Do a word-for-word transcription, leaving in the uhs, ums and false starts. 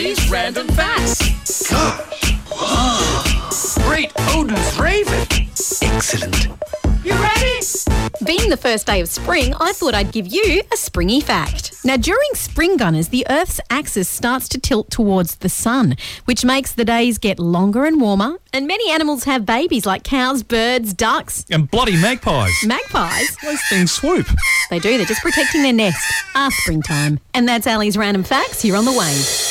Ali's Random Facts. Gosh. Oh. Great Odin's Raven. Excellent. You ready? Being the first day of spring, I thought I'd give you a springy fact. Now, during spring gunners, the Earth's axis starts to tilt towards the sun, which makes the days get longer and warmer, and many animals have babies like cows, birds, ducks. And bloody magpies. Magpies? Those things swoop. They do, they're just protecting their nest. Ah, springtime. And that's Ali's Random Facts here on The Wave.